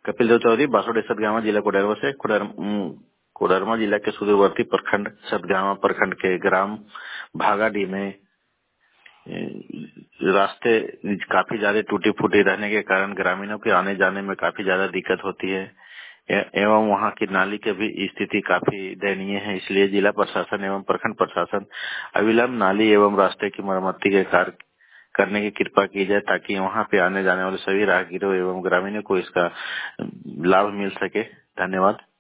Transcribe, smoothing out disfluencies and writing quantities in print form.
कपिल देव चौधरी, बासोड सतगावा जिला कोडरमा से। कोडरमा जिला के सुदूरवर्ती प्रखंड सतगावा प्रखंड के ग्राम भागाडी में रास्ते काफी ज्यादा टूटी फूटी रहने के कारण ग्रामीणों के आने जाने में काफी ज्यादा दिक्कत होती है एवं वहां की नाली की भी स्थिति काफी दयनीय है। इसलिए जिला प्रशासन एवं प्रखंड प्रशासन अविलंब नाली एवं रास्ते की मरम्मति के कार्य करने की कृपा की जाए ताकि वहां पे आने जाने वाले सभी राहगीरों एवं ग्रामीणों को इसका लाभ मिल सके। धन्यवाद।